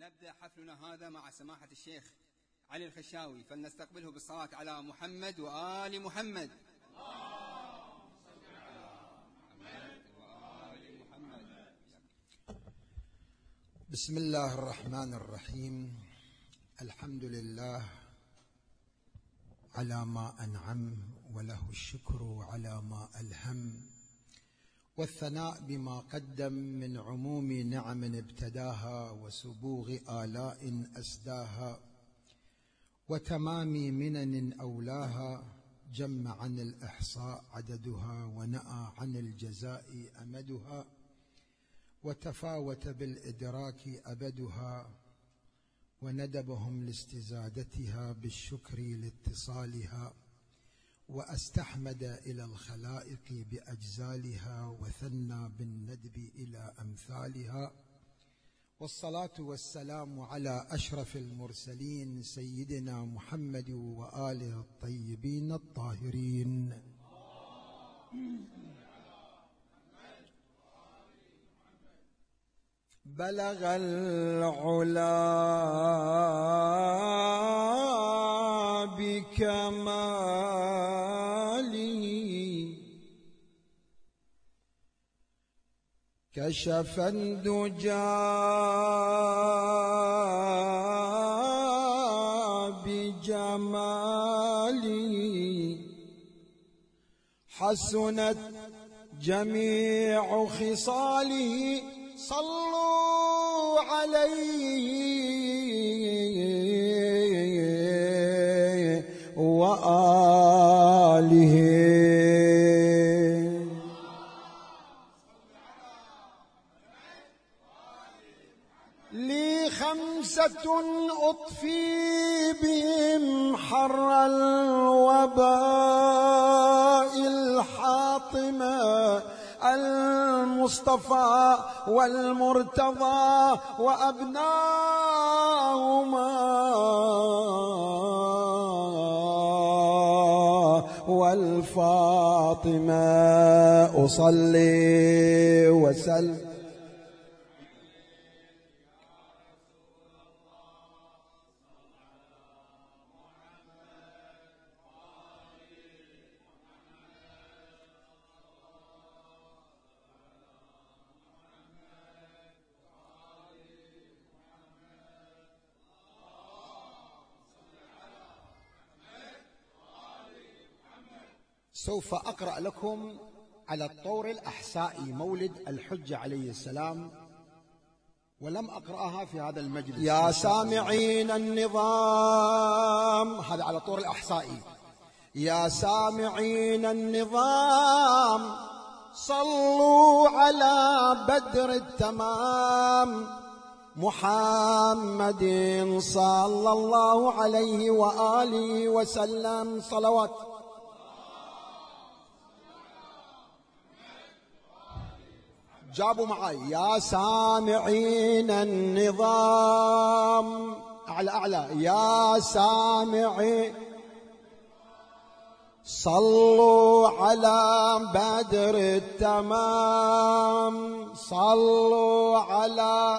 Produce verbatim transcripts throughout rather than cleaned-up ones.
نبدأ حفلنا هذا مع سماحة الشيخ علي الخشاوي، فلنستقبله بالصلاة على محمد وآل محمد. بسم الله الرحمن الرحيم. الحمد لله على ما أنعم، وله الشكر على ما ألهم، والثناء بما قدم من عموم نعم ابتداها، وسبوغ آلاء أسداها، وتمام منن أولاها. جم عن الإحصاء عددها، ونأى عن الجزاء أمدها، وتفاوت بالإدراك أبدها، وندبهم لاستزادتها بالشكر لاتصالها، واستحمد إلى الخلائق بأجزالها، وثنى بالندب إلى أمثالها. والصلاة والسلام على أشرف المرسلين سيدنا محمد وآله الطيبين الطاهرين. بلغ العلا بكماله، كشف الدجى بجماله، حسنت جميع خصاله. صلوا عليه وآله. لي خمسة أطفي بهم حر الوباء الحاطمة: المصطفى والمرتضى وأبناهما، والفاطمة. أصلي وسلم سوف أقرأ لكم على الطور الأحسائي مولد الحجة عليه السلام، ولم أقرأها في هذا المجلس. يا سامعين النظام، هذا على الطور الأحسائي. يا سامعين النظام، صلوا على بدر التمام محمد صلى الله عليه وآله وسلم. صلوات. جابوا معي. يا سامعين النظام، أعلى أعلى. يا سامعين، صلوا على بدر التمام، صلوا على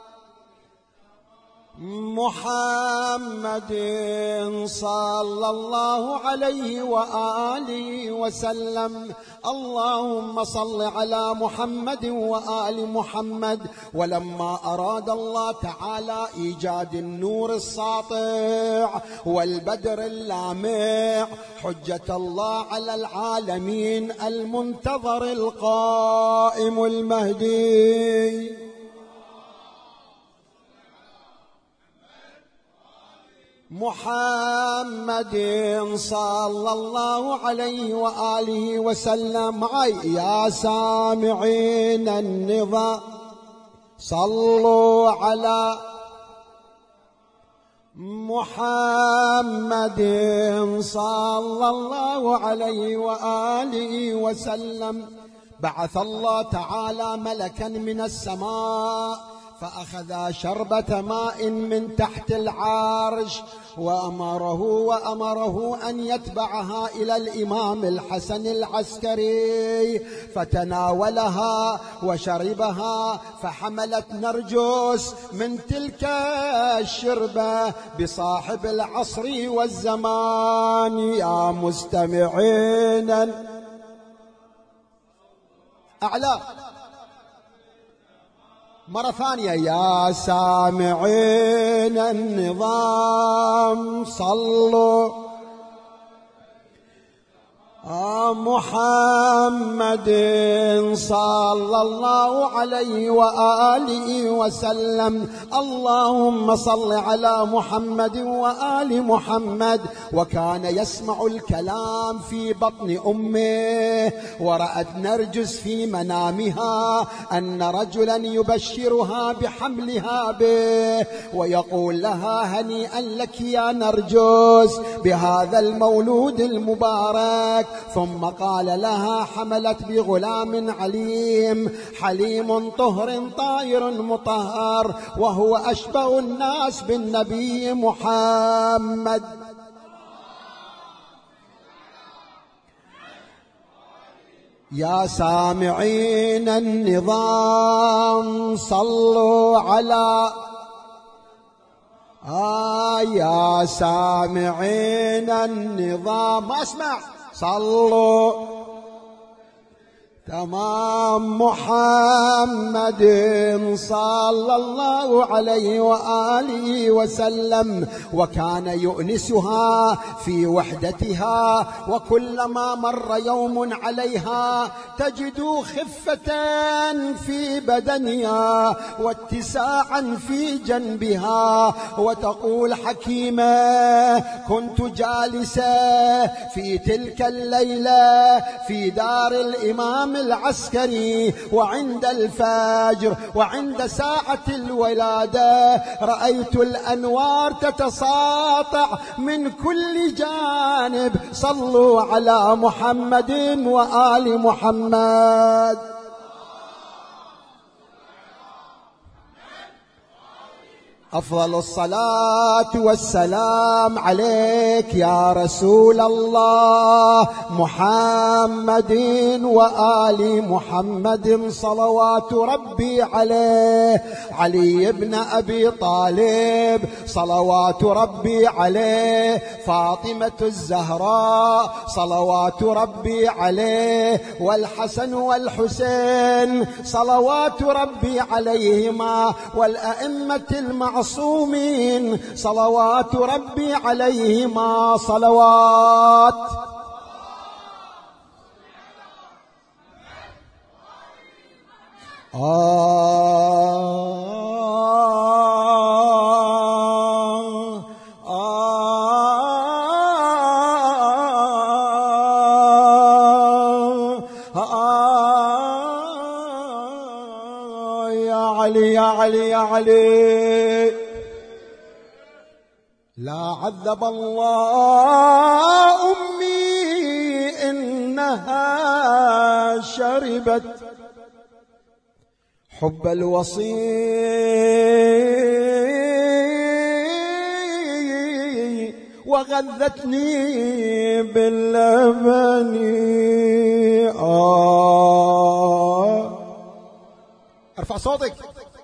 محمد صلى الله عليه وآله وسلم. اللهم صل على محمد وآل محمد. ولما أراد الله تعالى إيجاد النور الساطع والبدر اللامع، حجة الله على العالمين المنتظر القائم المهدي، محمد صلى الله عليه وآله وسلم. معي. يا سامعين النظام، صلوا على محمد صلى الله عليه وآله وسلم. بعث الله تعالى ملكا من السماء فأخذ شربة ماء من تحت العرش وأمره وأمره أن يتبعها إلى الإمام الحسن العسكري، فتناولها وشربها، فحملت نرجس من تلك الشربة بصاحب العصر والزمان. يا مستمعين أعلى مرة ثانية، يا سامعين النظام صلوا محمد صلى الله عليه وآله وسلم. اللهم صل على محمد وآل محمد. وكان يسمع الكلام في بطن أمه، ورأت نرجس في منامها أن رجلا يبشرها بحملها به ويقول لها هنيئا لك يا نرجس بهذا المولود المبارك. ثم قال لها حملت بغلام عليم حليم طهر طاهر مطهر، وهو أشبه الناس بالنبي محمد. يا سامعين النظام صلوا على آه يا سامعين النظام ما اسمع صلوا تمام محمد صلى الله عليه وآله وسلم. وكان يؤنسها في وحدتها، وكلما مر يوم عليها تجد خفة في بدنها واتساعا في جنبها، وتقول حكيمة كنت جالسة في تلك الليلة في دار الإمام العسكري، وعند الفجر وعند ساعة الولادة رأيت الأنوار تتساطع من كل جانب. صلوا على محمد وآل محمد. أفضل الصلاة والسلام عليك يا رسول الله محمد وآل محمد صلوات ربي عليه. علي بن أبي طالب صلوات ربي عليه. فاطمة الزهراء صلوات ربي عليه. والحسن والحسين صلوات ربي عليهما. والأئمة المعصومين معصومين صلوات ربي عليهما. صلوات آه آه يا علي يا علي يا علي. لا عذب الله أمي إنها شربت حب الوصي وغذتني باللبن. آه ارفع صوتك.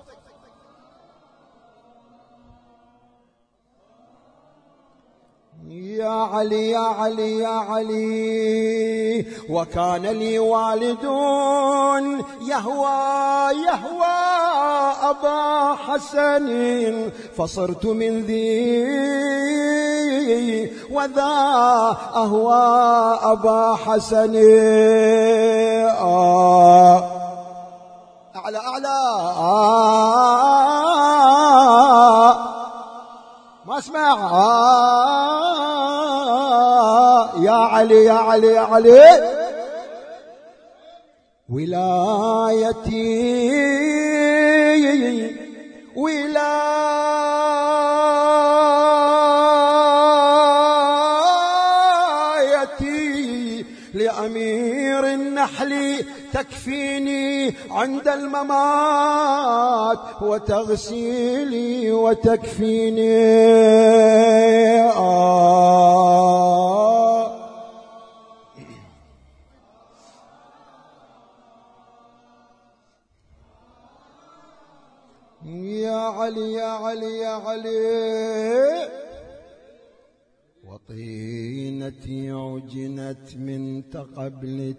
يا علي يا علي يا علي. وكان لي والد يهوى يهوى أبا حسن، فصرت من ذي وذا أهوى أبا حسن. آه أعلى أعلى آه ما اسمع. آه يا علي يا علي يا علي. ولايتي ولايتي لأمير النحل تكفيني عند الممات وتغسيلي وتكفيني. آه يا علي يا علي يا علي. وطينتي عجنت من قبل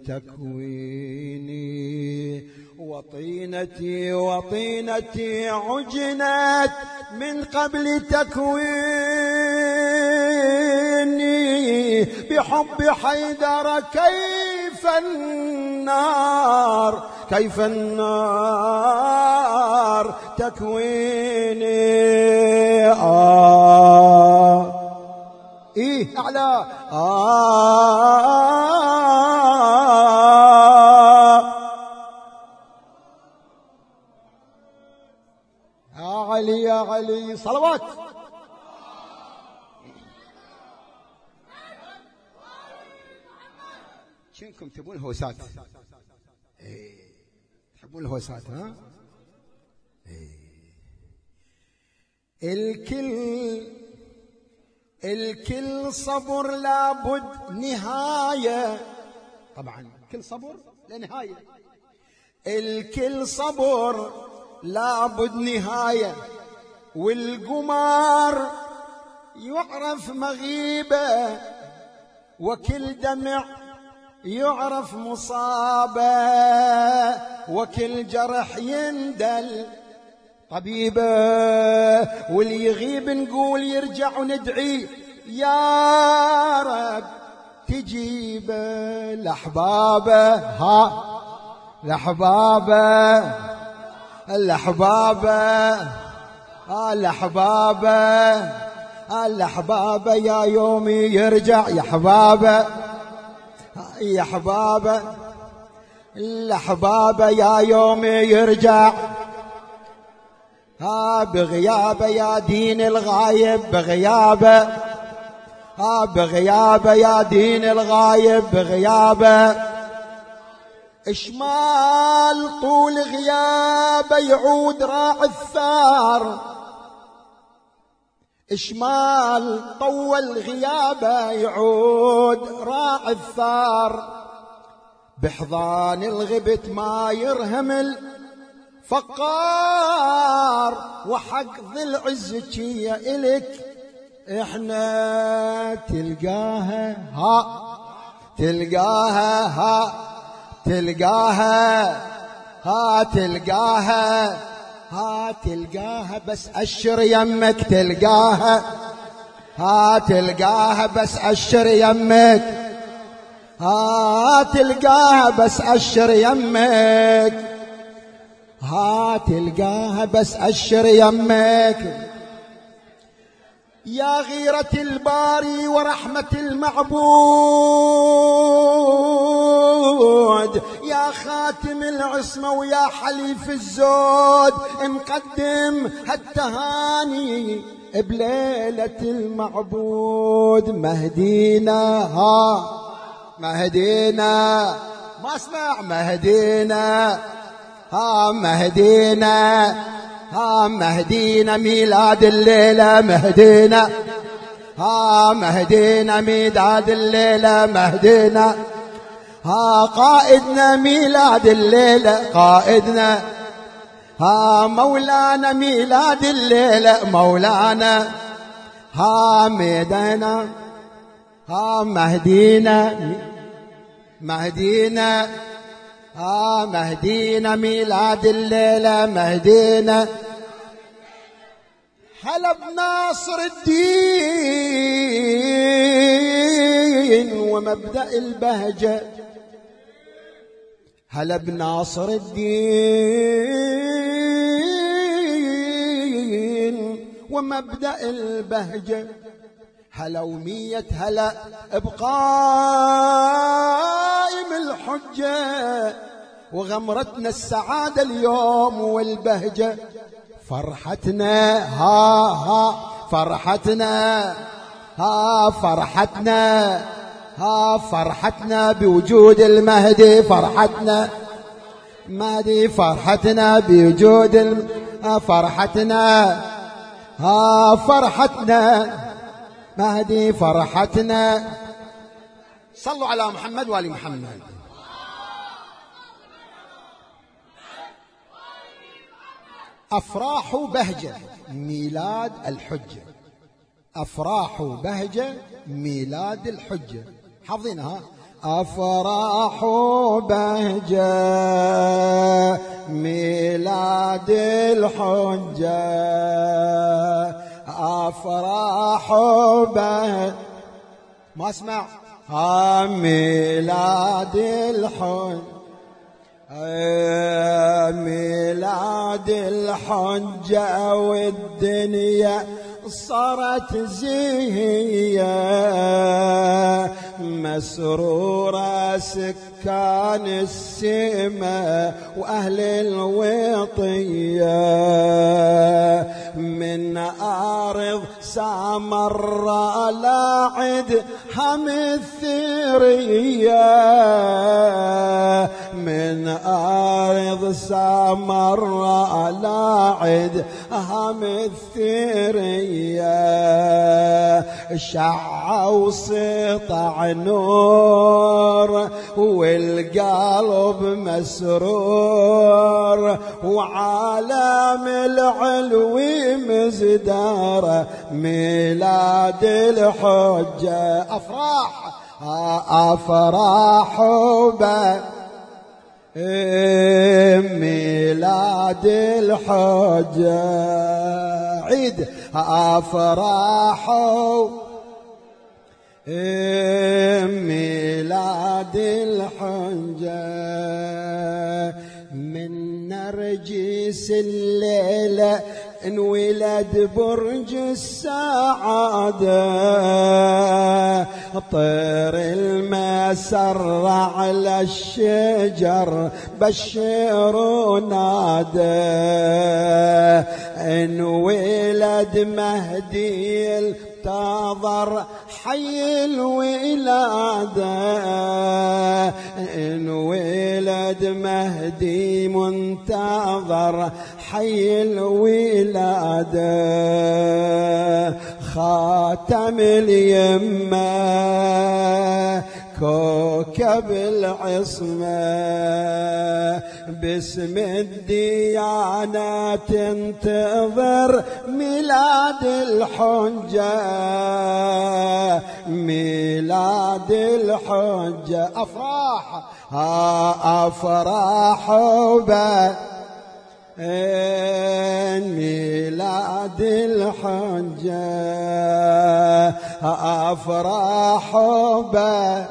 تكويني، وطينتي وطينتي عجنت من قبل تكويني، بحب حيدر كيف النار كيف النار تكويني. آه إيه أعلى. آه يا علي يا علي صلوات. شنكم تبون هوسات؟ إيه تحبون الهوسات ها؟ إيه. الكل الكل صبر لابد نهاية، طبعا كل صبر لنهاية. الكل صبر لابد نهاية، والقمار يعرف مغيبة، وكل دمع يعرف مصابة، وكل جرح يندل طبيبه، واللي يغيب نقول يرجع وندعي يا رب تجيبه. الأحبابه ها الأحبابه الأحبابه الأحبابه الأحبابه يا يومي يرجع يا حبابه يا حبابه. الأحبابه يا يومي يرجع، ها بغيابه يا دين الغايب بغيابه، ها بغيابه يا دين الغايب بغيابه. اشمال طول غيابه يعود راعي الثار، اشمال طول غيابه يعود راعي الثار. بحضان الغبت ما يرهم فقار، وحق ذي العزكية إلك إحنا تلقاها ها تلقاها ها تلقاها ها تلقاها ها تلقاها بس أشر يمك تلقاها ها تلقاها بس أشر يمك ها تلقاها بس أشر يمك ها تلقاها بس أشر يمك. يا غيرة الباري ورحمة المعبود، يا خاتم العصمة ويا حليف الزود، مقدم هالتهاني بليلة المعبود. مهدينا ها مهدينا ما اسمع مهدينا ها مهدينا ها مهدينا ميلاد الليلة مهدينا ها مهدينا ميلاد الليلة مهدينا ها قائدنا ميلاد الليلة قائدنا ها مولانا ميلاد الليلة مولانا ها ميدانا ها مهدينا مهدينا ها مهدينا ميلاد الليلة مهدينا. هلا بناصر الدين ومبدأ البهجة، هلا بناصر الدين ومبدأ البهجة. هلا ومية هلا بقائم الحجة، وغمرتنا السعادة اليوم والبهجة. فرحتنا ها ها فرحتنا ها فرحتنا ها فرحتنا بوجود المهدي، فرحتنا مهدي، فرحتنا بوجود الم... فرحتنا ها فرحتنا مهدي، فرحتنا. صلوا على محمد وآل محمد. أفراح بهجة ميلاد الحجة، أفراح بهجة ميلاد الحجة، حافظينها. أفراح بهجة ميلاد الحجة، أفراح بهجة ما اسمع ها ميلاد الحجة، ميلاد الحجة والدنيا صارت زيهية مسرورة سكان السماء وأهل الوطية، من أرض سامراء لاعد هم الثرية، من أرض سامراء لاعد هم الثرية، شعوا سطع نور والقلب مسرور، وعالم العلو مزدار ميلاد الحجة. أفراح أفراح به ميلاد الحجة، عيد أفراح ميلاد الحجة، من نرجس الليلة انولد برج السعادة، طير المسر على الشجر بشر ونادى، انولد مهدي انتظر حي الولادة، انولد مهدي منتظر حي الولادة، خاتم اليمة كوكب العصمة، باسم الديانة تنتظر ميلاد الحجة، ميلاد الحجة. أفراح ها أفراح به ميلاد الحجة، أفراح به.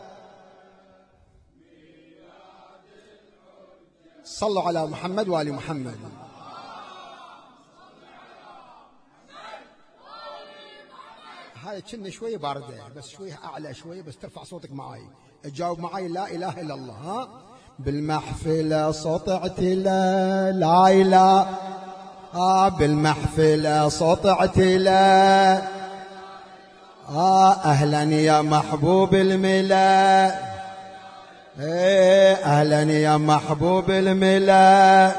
صلوا على محمد وآل محمد. هاي كنا شوية باردة بس شوية أعلى شوية، بس ترفع صوتك معاي، تجاوب معاي لا إله إلا الله. ها بالمحفلة صوت لا لا إله، آه بالمحفلة صوت لا، آه أهلا يا محبوب الملا، إيه أهلا يا محبوب الملا،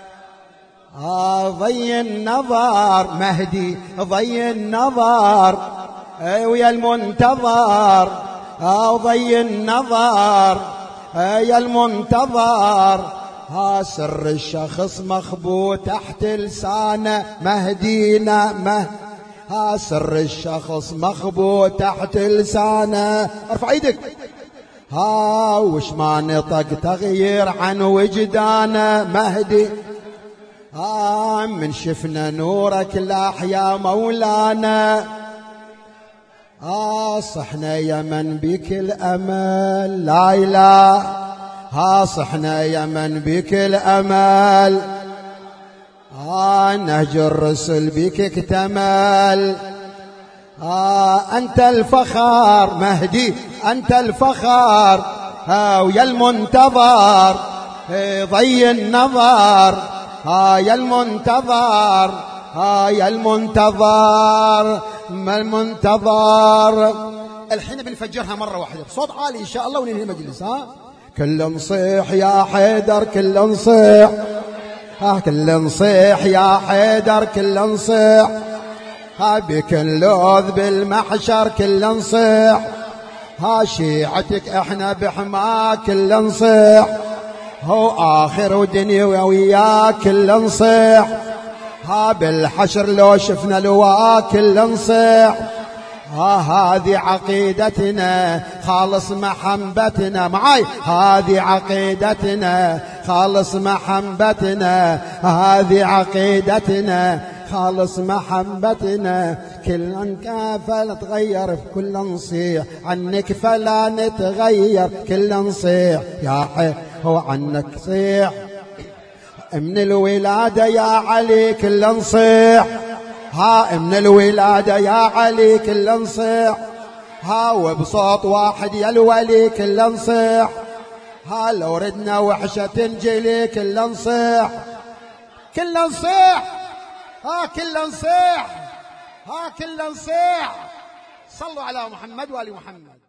آه ضي النظر مهدي ضي النظر، إيه ويا المنتظر، آه ضي النظر يا المنتظر، ها سر الشخص مخبو تحت لسانه مهدينا مه، ها سر الشخص مخبو تحت لسانه. ارفع ايدك. ها وش ما نطق تغيير عن وجدانه مهدي، ها من شفنا نورك لاح يا مولانا، ها صحنا يمن بك الأمل لا إله، ها صحنا يمن بك الأمل، ها نهج الرسل بك اكتمل، ها أنت الفخر مهدي أنت الفخر، ها ويا المنتظر ضي النظر، ها يا المنتظر، ها يا المنتظر ما المنتظر، الحين بنفجرها مرة واحدة بصوت عالي إن شاء الله وننهي المجلس. ها كل نصيح يا حيدر كل نصيح، ها كل نصيح يا حيدر كل نصيح، ها بكل لوذ بالمحشر كل نصيح، ها شيعتك احنا بحماك كل نصيح، هو آخر ودنيا وياك كل نصيح، ها بالحشر لو شفنا لواك كل نصيح، ها هذه عقيدتنا خالص محبتنا معاي، هذه عقيدتنا خالص محبتنا، هذه عقيدتنا خالص محبتنا، كل فلا تغير في كل نصيح عنك فلا نتغير كل نصيح يا حي هو عنك صيح من الولادة يا علي كل نصيح، ها من الولادة يا علي كل نصيح، ها وبصوت واحد يا الولي كل نصيح، ها لو ردنا وحشة تنجلي كل نصيح كل نصيح، ها كل نصيح، ها كل نصيح. صلوا على محمد وآل محمد.